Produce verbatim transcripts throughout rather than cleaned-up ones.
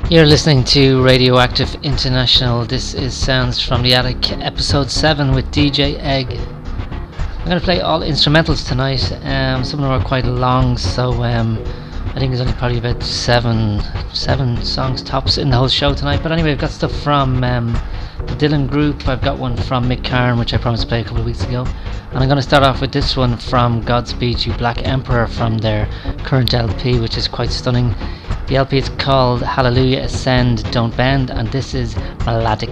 You're listening to Radioactive International. This is Sounds from the Attic, episode seven with D J Egg. I'm going to play all instrumentals tonight. Um, some of them are quite long, so um, I think there's only probably about seven seven songs tops in the whole show tonight. But anyway, I've got stuff from um, the Dylan Group. I've got one from Mick Karn, which I promised to play a couple of weeks ago. And I'm going to start off with this one from Godspeed You Black Emperor from their current L P, which is quite stunning. The L P is called Hallelujah Ascend, Don't Bend, and this is Melodic.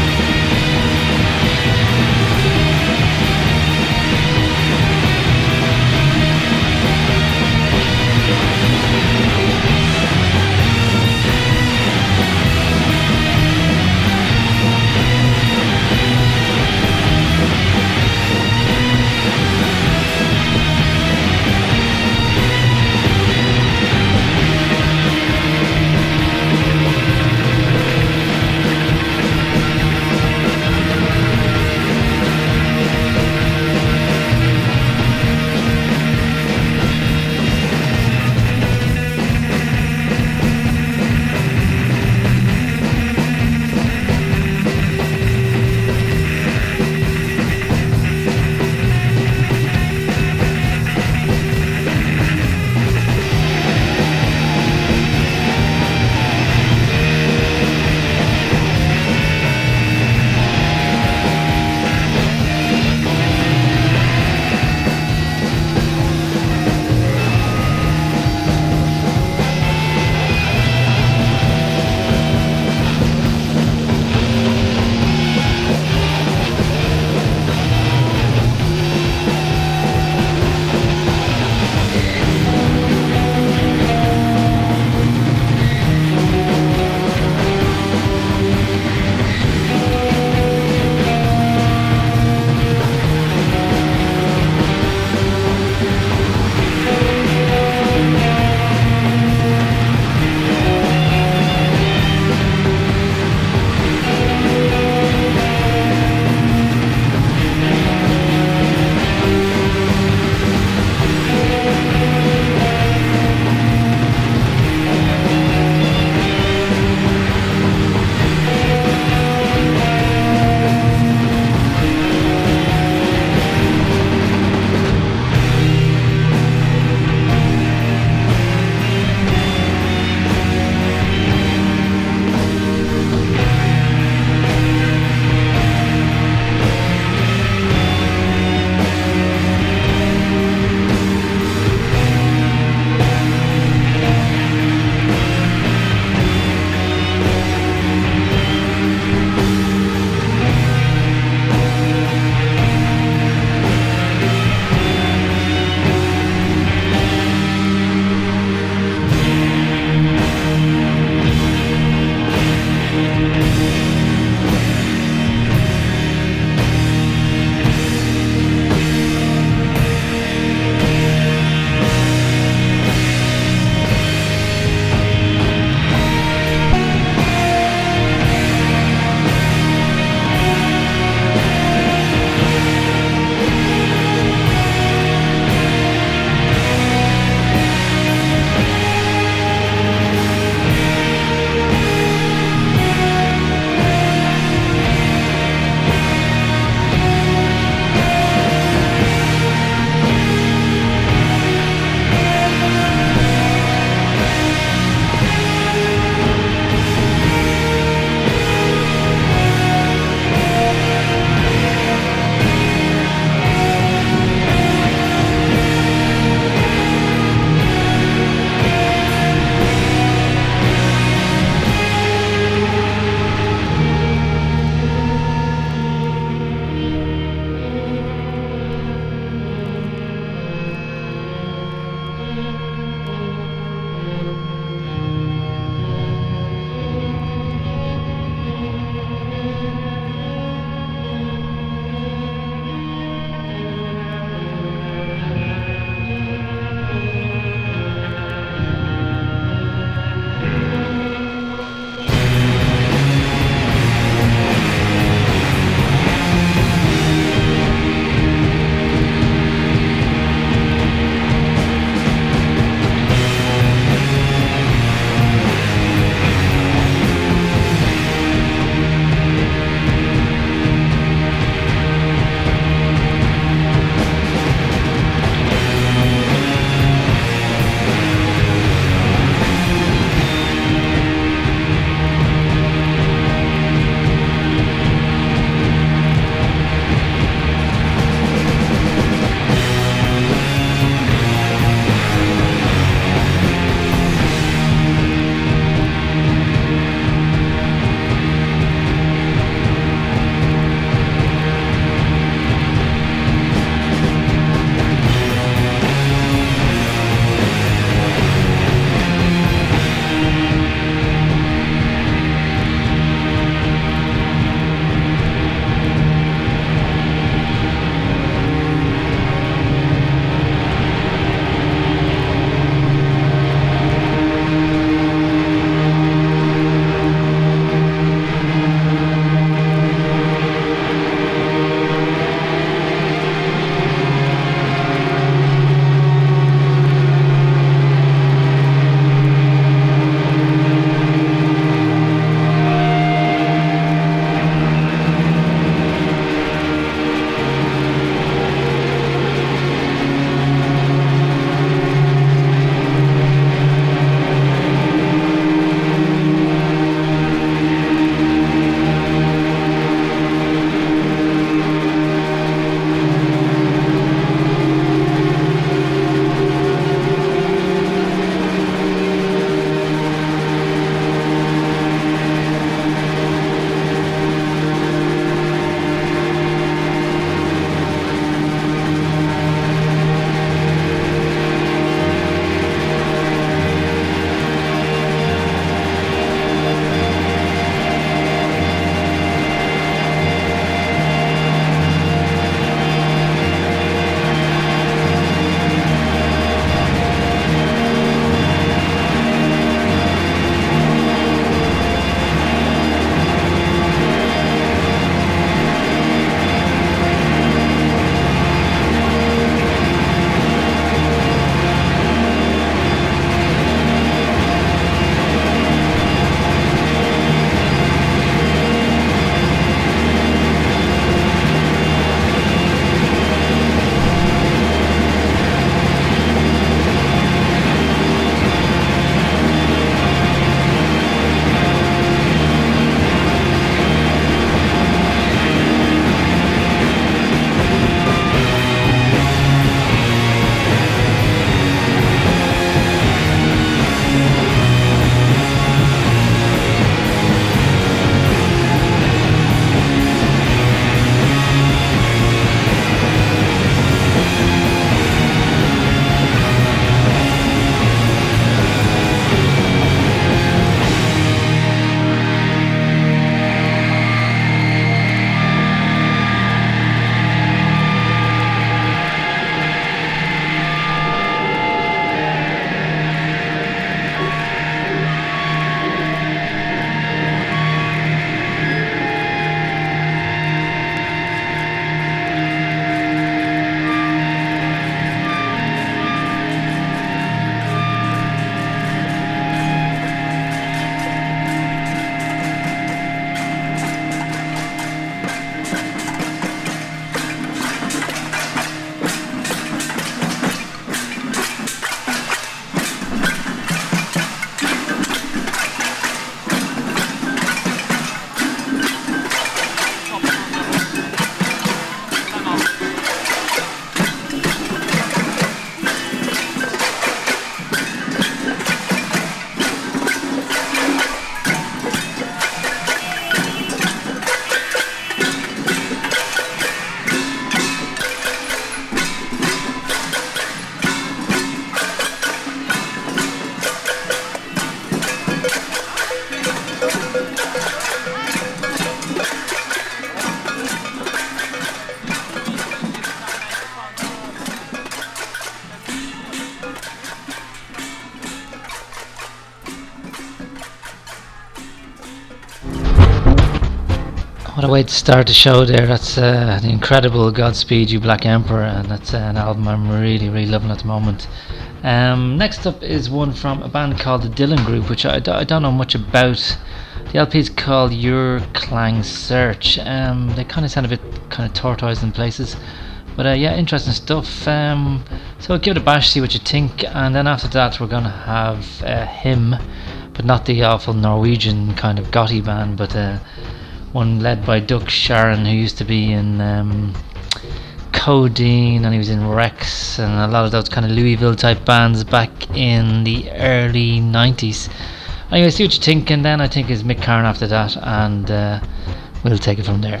What a way to start the show there. That's uh, the incredible Godspeed You Black Emperor, and that's uh, an album I'm really, really loving at the moment. Um, next up is one from a band called the Dylan Group, which I, d- I don't know much about. The L P is called Your Clang Search. Um, they kind of sound a bit kind of tortoise in places. But uh, yeah, interesting stuff. Um, so give it a bash, see what you think, and then after that we're going to have uh, Him, but not the awful Norwegian kind of gothy band, but uh, one led by Duck Sharon, who used to be in um, Codeine, and he was in Rex and a lot of those kind of Louisville type bands back in the early nineties. Anyway, see what you think, and then I think is Mick Karn after that, and uh, we'll take it from there.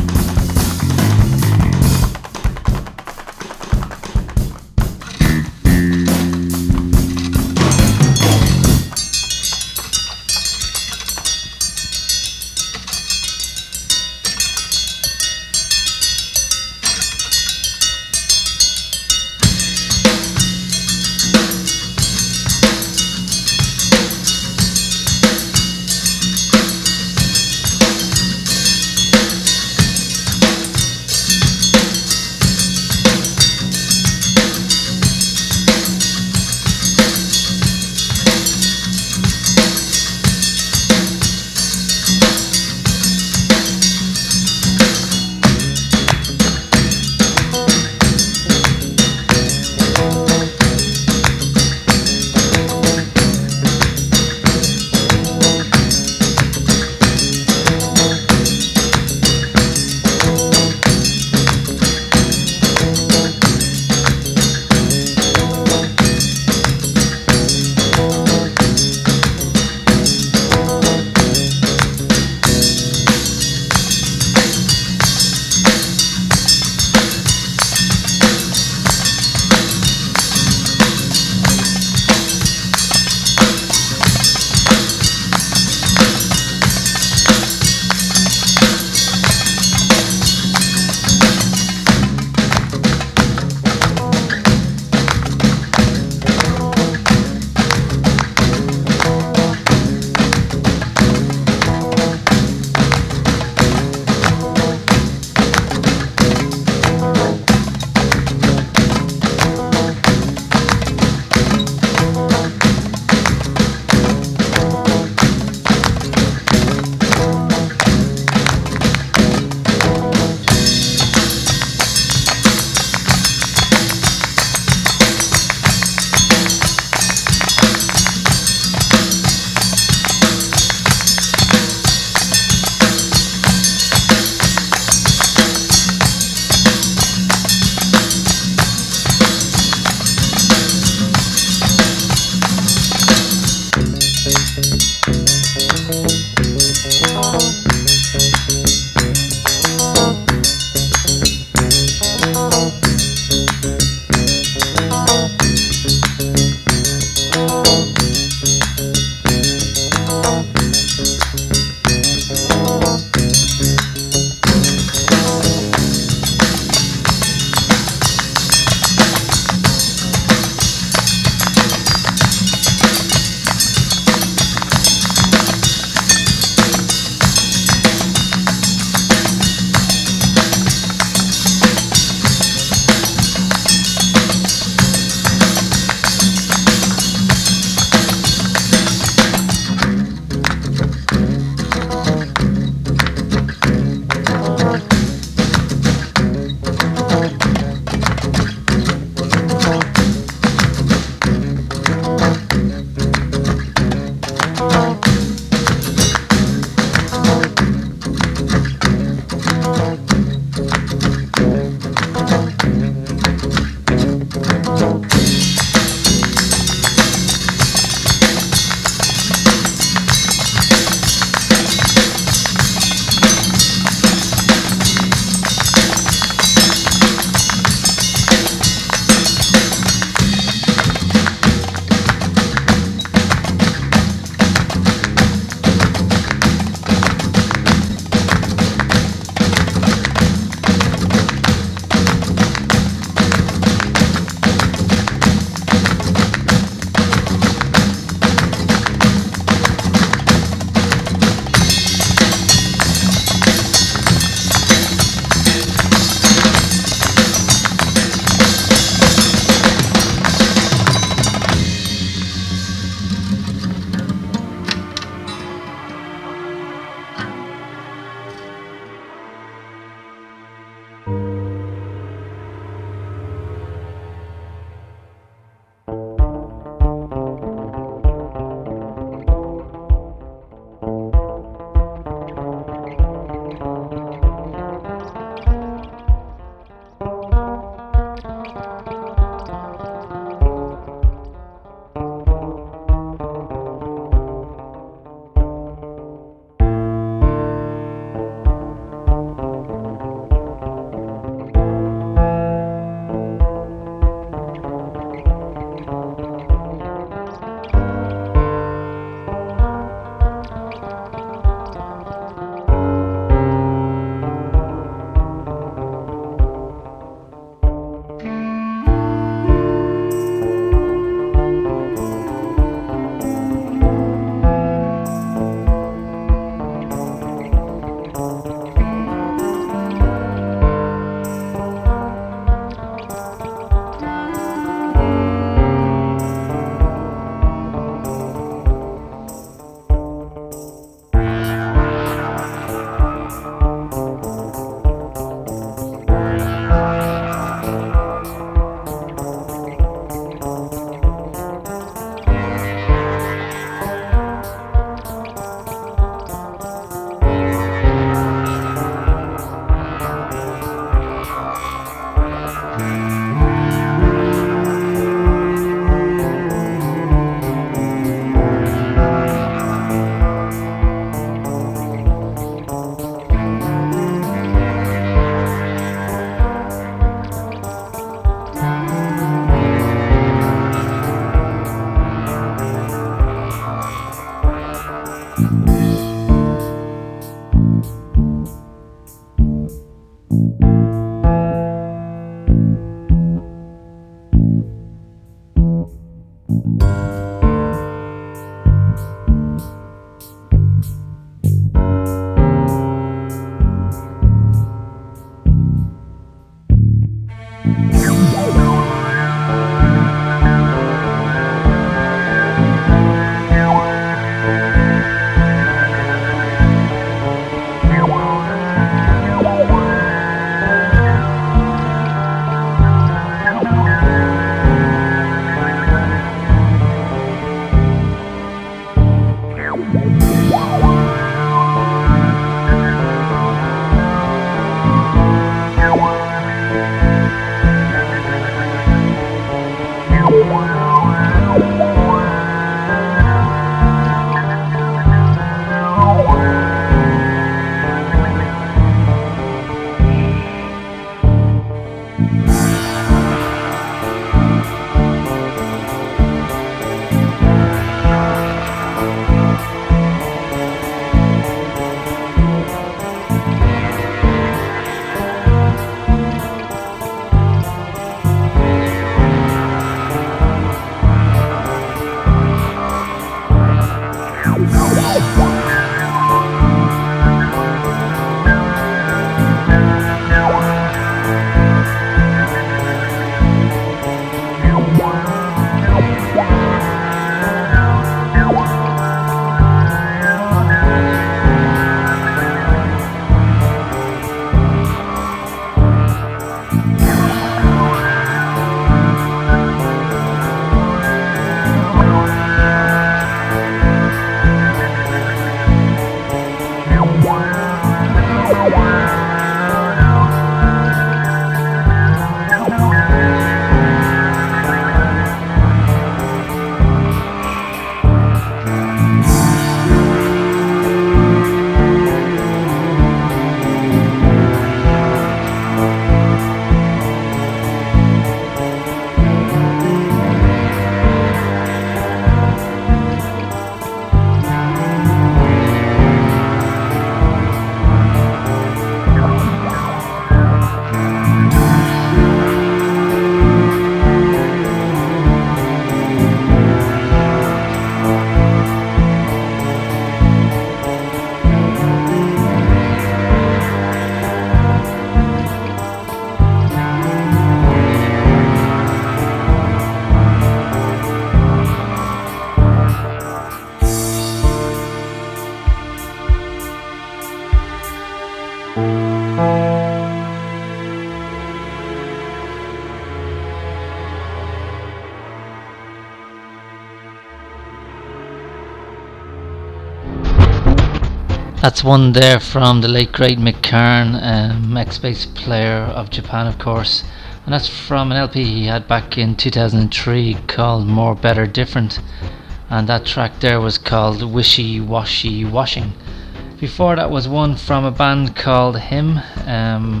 That's one there from the late great Mick Karn, um, ex-bass player of Japan, of course, and that's from an L P he had back in two thousand three called More Better Different, and that track there was called Wishy Washy Washing. Before that was one from a band called Him, um,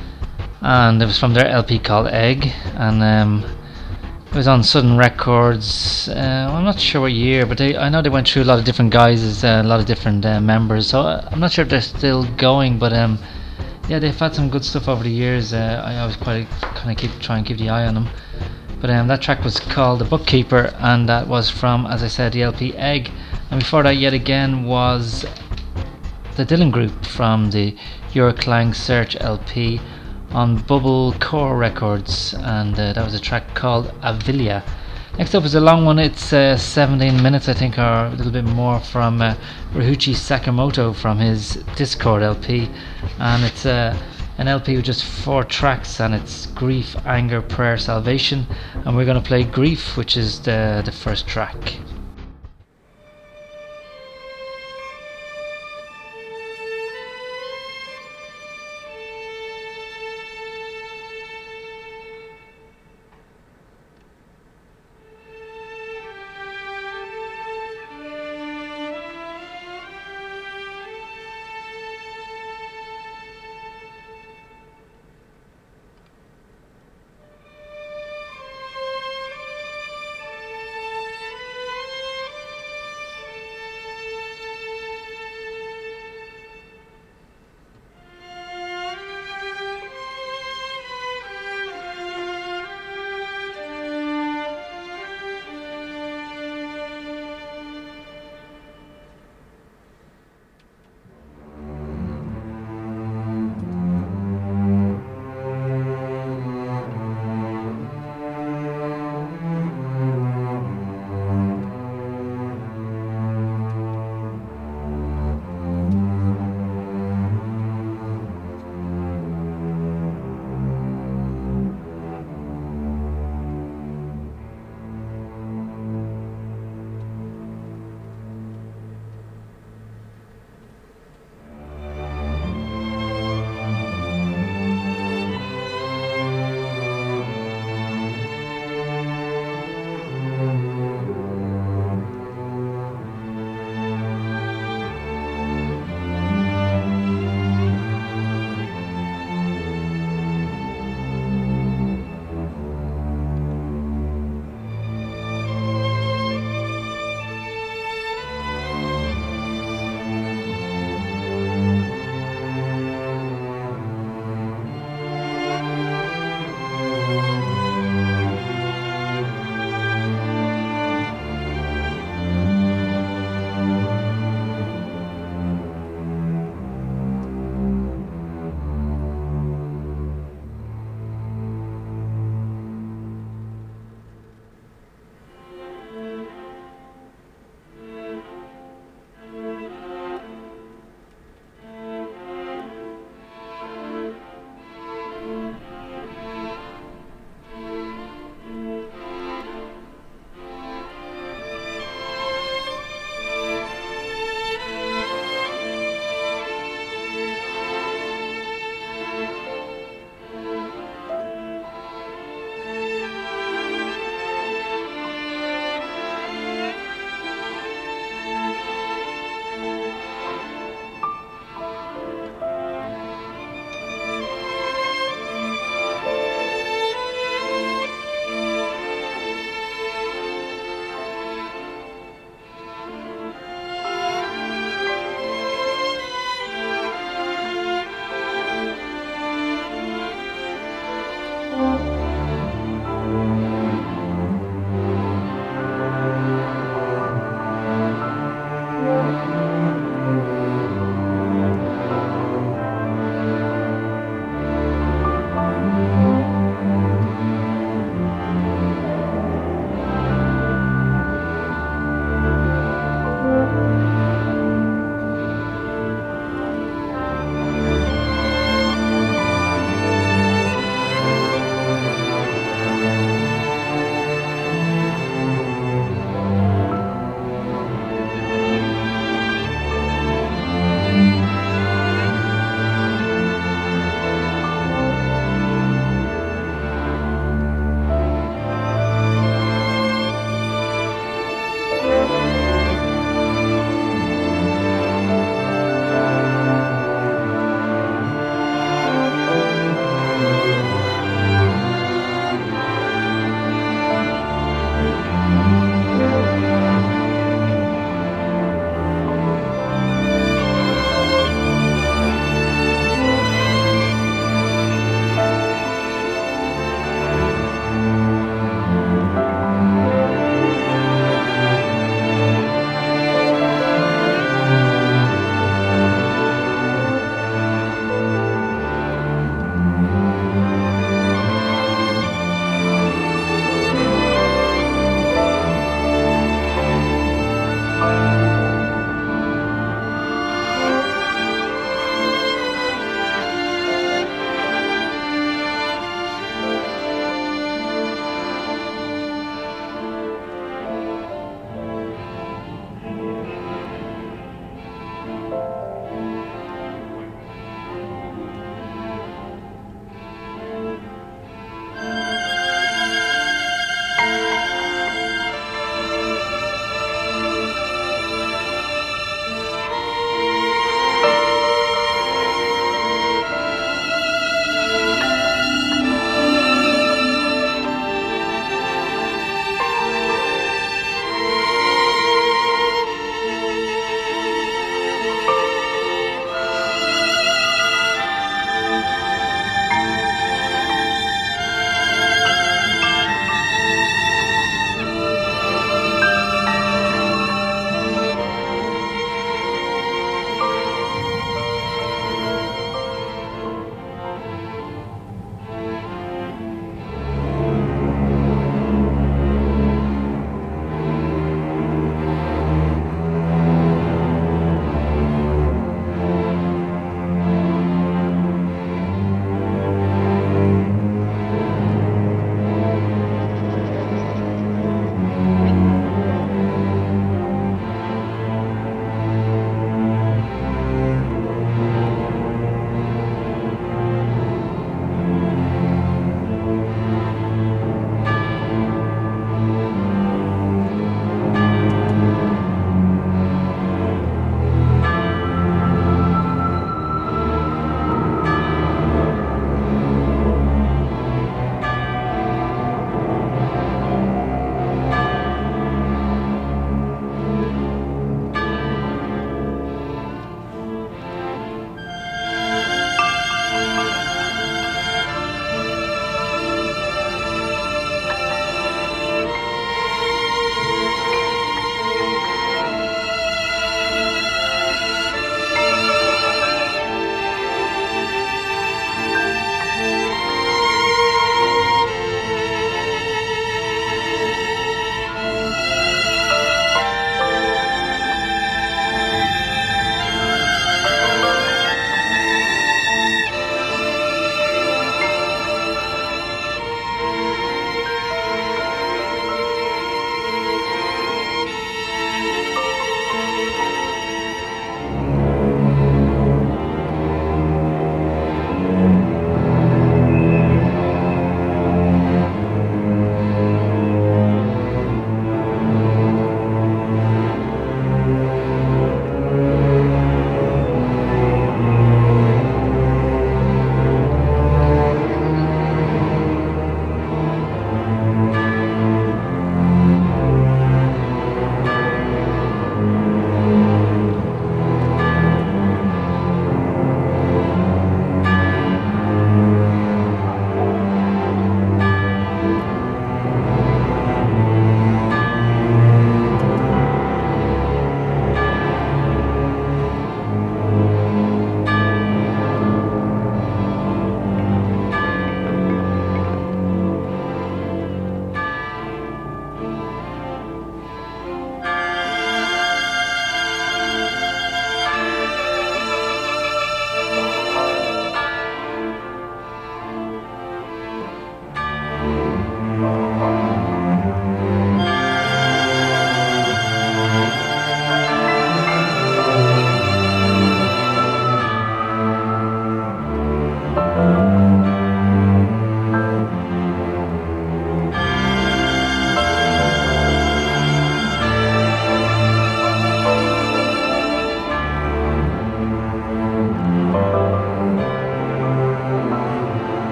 and it was from their L P called Egg, and um, it was on Sudden Records. Uh, I'm not sure what year, but they, I know they went through a lot of different guises, uh, a lot of different uh, members. So uh, I'm not sure if they're still going, but um, yeah, they've had some good stuff over the years. Uh, I always quite kind of keep try and keep the eye on them. But um, that track was called The Bookkeeper, and that was from, as I said, the L P Egg. And before that, yet again, was the Dylan Group from the Euroclang Search L P on Bubble Core Records, and uh, that was a track called Avilia. Next up is a long one. It's uh, seventeen minutes, I think, or a little bit more, from uh, Ryuichi Sakamoto from his Discord L P, and it's uh, an L P with just four tracks, and it's Grief, Anger, Prayer, Salvation, and we're going to play Grief, which is the the first track.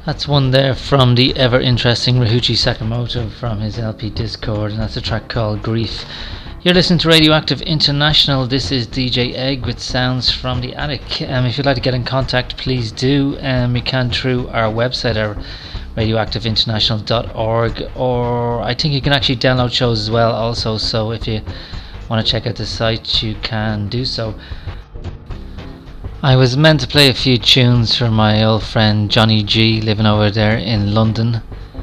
That's one there from the ever interesting Ryuichi Sakamoto from his L P Discord, and that's a track called Grief. You're listening to Radioactive International. This is D J Egg with Sounds from the Attic. Um, if you'd like to get in contact, please do. Um, you can through our website, our radioactive international dot org, or I think you can actually download shows as well also, so if you want to check out the site you can do so. I was meant to play a few tunes for my old friend Johnny G living over there in London,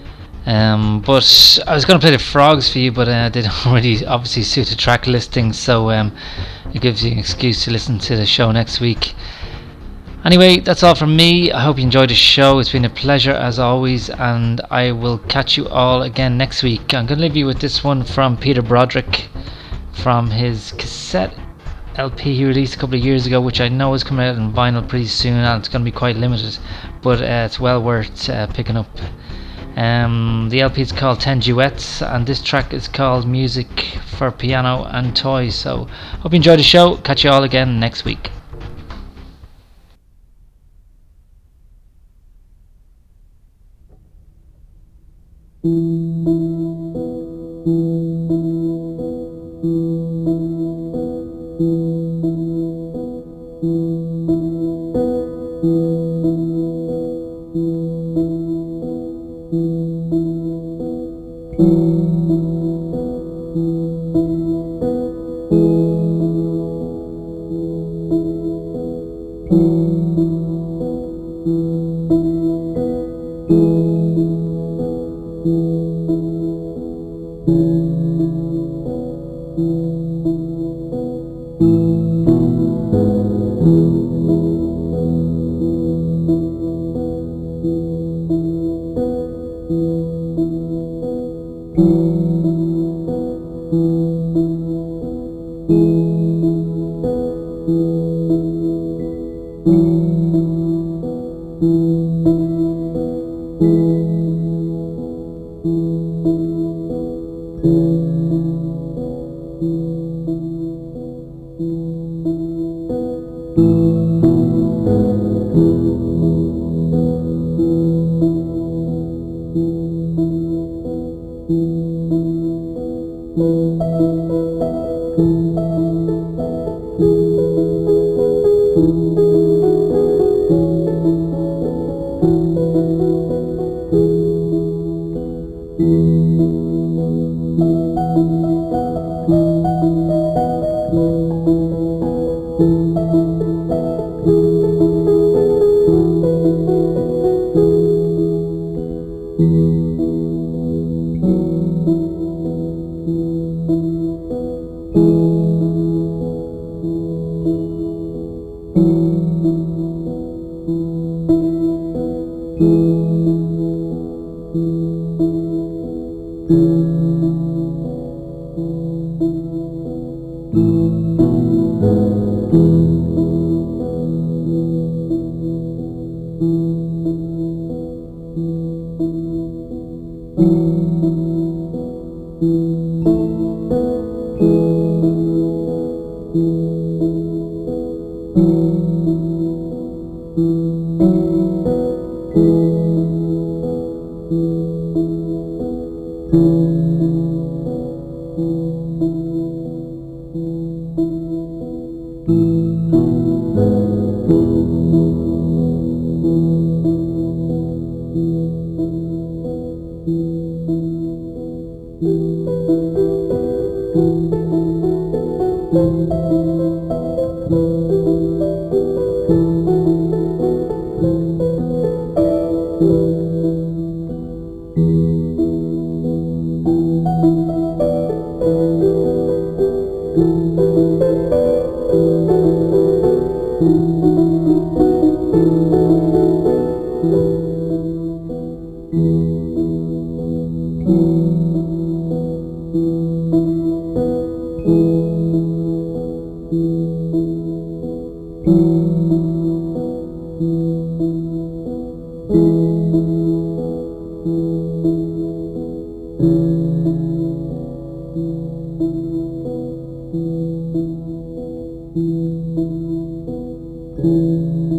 um, but I was going to play the Frogs for you, but uh, they don't really obviously suit the track listing, so um, it gives you an excuse to listen to the show next week. Anyway, that's all from me. I hope you enjoyed the show. It's been a pleasure as always, and I will catch you all again next week. I'm going to leave you with this one from Peter Broderick from his cassette L P he released a couple of years ago, which I know is coming out in vinyl pretty soon, and it's going to be quite limited, but uh, it's well worth uh, picking up. Um, the L P is called ten Duets, and this track is called Music for Piano and Toys. So hope you enjoyed the show. Catch you all again next week. Thank you.